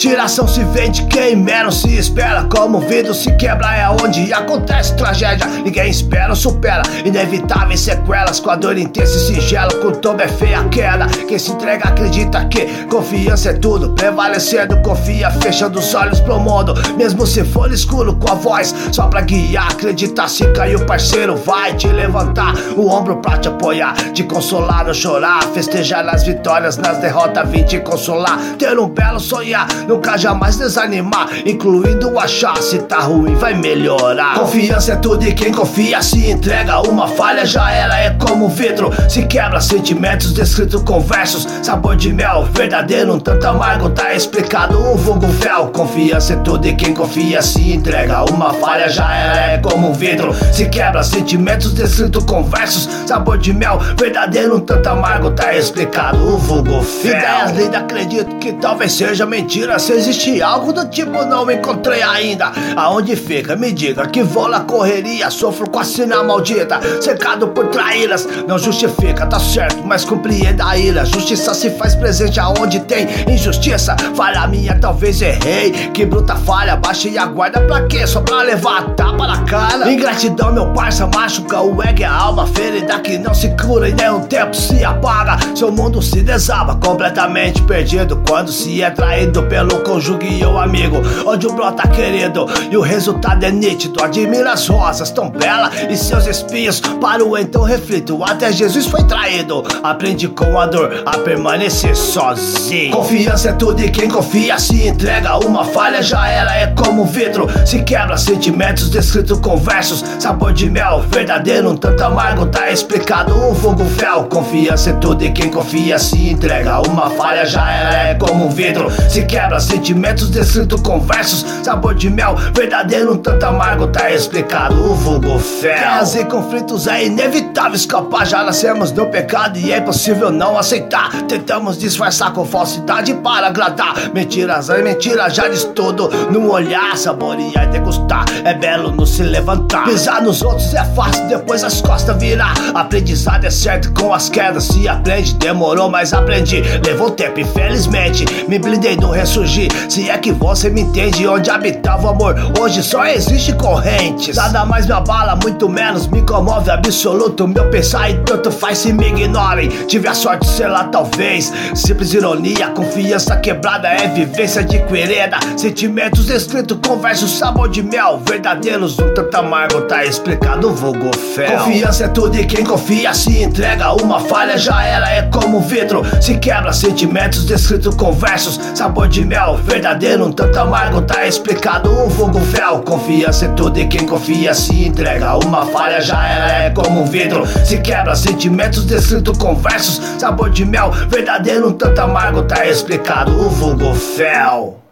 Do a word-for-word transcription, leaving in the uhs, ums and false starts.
Mentiração se vende, quem menos se espera. Como vidro se quebra é onde acontece tragédia. Ninguém espera ou supera inevitáveis sequelas. Com a dor intensa e singela, com o tombo é feia a queda. Quem se entrega acredita que confiança é tudo. Prevalecendo confia, fechando os olhos pro mundo. Mesmo se for escuro, com a voz só pra guiar. Acreditar, se cair o parceiro vai te levantar o ombro pra te apoiar, te consolar, não chorar. Festejar nas vitórias, nas derrotas vim te consolar. Ter um belo sonhar, nunca jamais desanimar, incluindo achar se tá ruim vai melhorar. Confiança é tudo e quem confia se entrega. Uma falha já era, é como vidro se quebra. Sentimentos descritos com versos, sabor de mel verdadeiro, um tanto amargo tá explicado, um vulgo fel. Confiança é tudo e quem confia se entrega. Uma falha já era, é como vidro se quebra. Sentimentos descritos com versos, sabor de mel verdadeiro, um tanto amargo tá explicado, um vulgo fel. Ideias lindas, acredito que talvez seja mentira. Se existe algo do tipo não encontrei ainda. Aonde fica? Me diga que vou na correria, sofro com a sina maldita, cercado por traíras. Não justifica, tá certo, mas compreenda a ira. Justiça se faz presente aonde tem injustiça. Falha minha, talvez errei, que bruta falha. Baixei a guarda pra quê? Só pra levar a tapa na cara. Ingratidão, meu parça, machuca o ego e a alma. Ferida que não se cura e nem um tempo se apaga. Seu mundo se desaba, completamente perdido quando se é traído pelo cônjuge ou amigo. Onde o brota querido e o resultado é nítido. Admira as rosas tão belas e seus espinhos. Para o então reflito, até Jesus foi traído. Aprende com a dor a permanecer sozinho. Confiança é tudo e quem confia se entrega. Uma falha já era, é como vidro se quebra. Sentimentos descritos com versos, sabor de mel verdadeiro, um tanto amargo tá explicado, um vulgo fel. Confiança é tudo e quem confia se entrega. Uma falha já era, é como vidro se quebra. Sentimentos descritos com versos, sabor de mel verdadeiro, um tanto amargo tá explicado, um vulgo fel. Guerras e conflitos é inevitável escapar. Já nascemos no pecado e é impossível não aceitar. Tentamos disfarçar com falsidade para agradar. Mentiras, é mentira, já diz tudo num olhar. Saborear e degustar é belo no se levantar. Pisar nos outros é fácil, depois as costas virar. Aprendizado é certo com as quedas se aprende. Demorou, mas aprendi, levou tempo infelizmente. Me blindei do ressurgir, se é que você me entende. Onde habitava o amor, hoje só existe correntes. Nada mais me abala, muito menos me comove absoluto. Meu pensar e tanto faz se me ignorem. Tive a sorte de ser lá talvez, simples ironia. Confiança quebrada é vivência adquirida. Sentimentos escritos com versos, sabor de mel verdadeiros, um tanto amargo tá explicado, vulgo fel. Confiança é tudo e quem confia se entrega. Uma falha já era, é como vidro se quebra. Sentimentos descritos com versos, sabor de mel verdadeiro, um tanto amargo tá explicado, um vulgo fel. Confiança é tudo e quem confia se entrega. Uma falha já era, é como vidro se quebra. Sentimentos descritos com versos, sabor de mel verdadeiro, um tanto amargo tá explicado, um vulgo fel.